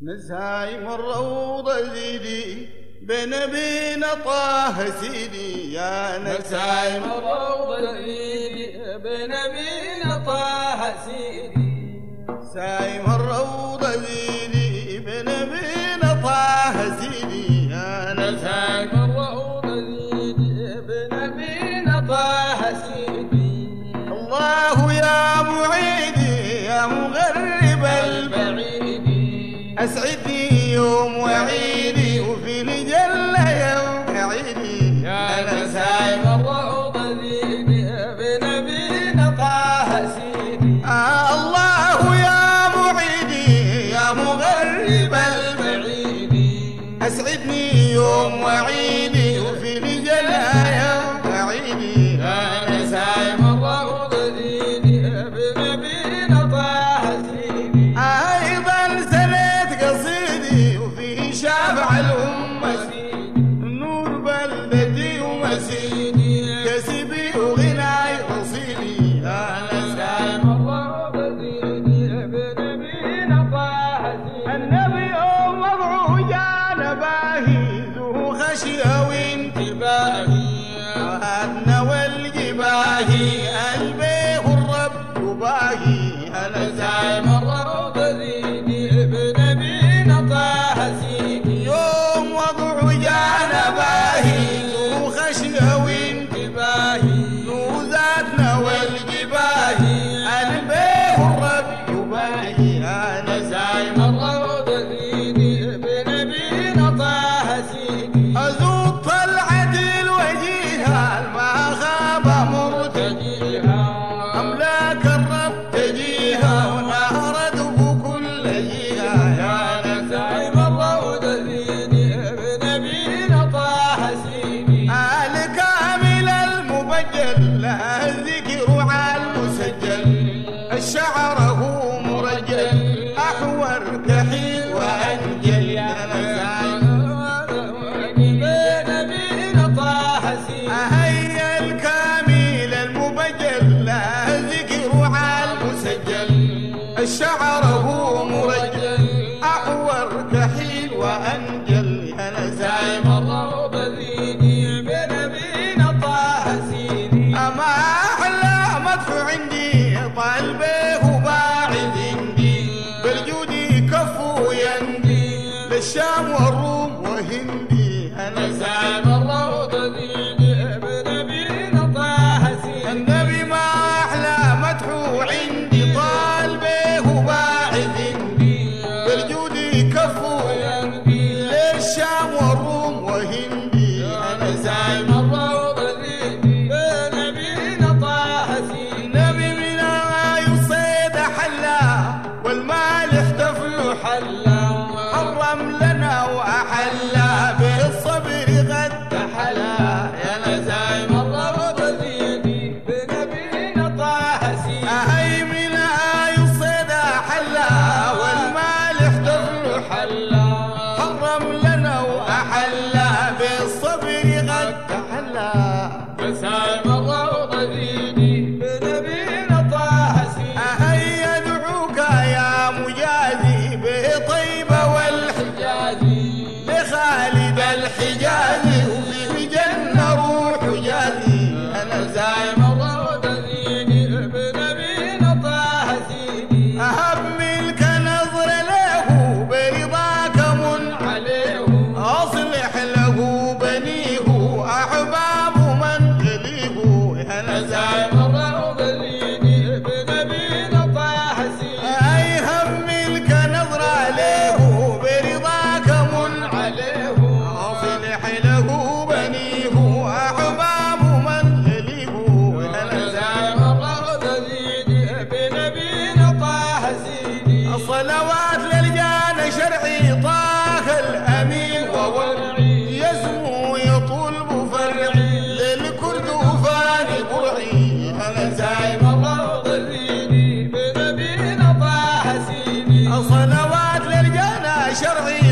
نزايم الروضة زيدي بنبينا طه سيدي، يا نزايم الروضة زيدي بنبينا طه سيدي، سايم الروضة زيدي بنبينا طه سيدي، يا نزايم الروضة زيدي بنبينا طه سيدي. الله يا معيدي يا مغرب البعيد، أسعدني يوم وعيدي وفي الجنة يوم عيدي، يا نزايم الروضة زيدي بنبينا طه سيدي. الله يا معيدي يا مغرب البعيد، أسعدني يوم وعيدي وفي الجنة يوم عيدي، يا نزايم الروضة زيدي بنبينا طه سيدي. أيضا سنة قصيدي وفيه شافع الأمة سيدي نور بلدتي ومسيدي، كسبي وغناي قصيدي، يا نزايم الروضة زيدي بنبينا طه سيدي. النبي يوم وضعه جانا باهي ذو خشية وانتباهي، وهدنا والجباهي البيه الرب يباهي، نزايم الروضة زيدي بنبينا طه سيدي. يوم وضعه جانا باهي ذو خشية وانتباهي، نوزاتنا والجباهي البيه الرب يباهي، نزايم الروضة زيدي بنبينا طه سيدي. أزود طلعة الوجيهة ما خاب مرتجيها، أملاك الرب تجيها ونهرت بكل جيها، يا نزايم الروضة زيدي بنبينا طه سيدي. آل كامل المبجل لها الذكر على المسجل، الشعر هو مرجل أحور كحيل وأنجل، يا نزايم بنبينا طه سيدي. هيا الكامل المبجل له ذكر على المسجل، الشعر هو مرجل أحور كحيل وأنجل، يا نزايم نزايم الروضة زيدي بنبينا طه سيدي. أما أحلى مدح عندي طالبه وباعد عندي، بالجود كفو يندي للشام والروم وهندي، يا نزايم الروضة زيدي بنبينا طه سيدي. النبي ما أحلى مدحو عندي طالبه وباعد عندي، بالجود كفو يندي للشام والروم وهندي، يا نزايم نزايم الروضة زيدي بنبينا طه سيدي. النبي من آي الصيد حلا والمال احتفل حلا حرم لنا وأحلا بالصبر قد حلا، يا نزايم الروضة زيدي بنبينا طه سيدي. أهي من آي الصيد حلا والمال احتفل حلا حرم لنا وأحلا بالصبر قد حلا، نزايم الروضة زيدي بنبينا طه سيدي. أهي يدعوك يا مجازي بطيبة والحجازي، لخالد الحجازي وفي جنة روح جازي، أنا نزايم الروضة زيدي بنبينا طه سيدي. أهب ملك نظر له برضاك من عليه أصلح له بنيه أحباب من تليه، يا نزايم نزايم الروضة زيدي بنبينا طه سيدي. أي هم ملك نظر له برضاك من عليه أصلح له بنيه أحباب من تليه، يا نزايم نزايم الروضة زيدي بنبينا طه سيدي. الصلوات للجان شرعي طه الأمين وورعي، يسمو يطلب فرعي للكرد وفاني برعي، يا نزايم نزايم الروضة زيدي بنبينا طه سيدي. الصلوات للجان شرعي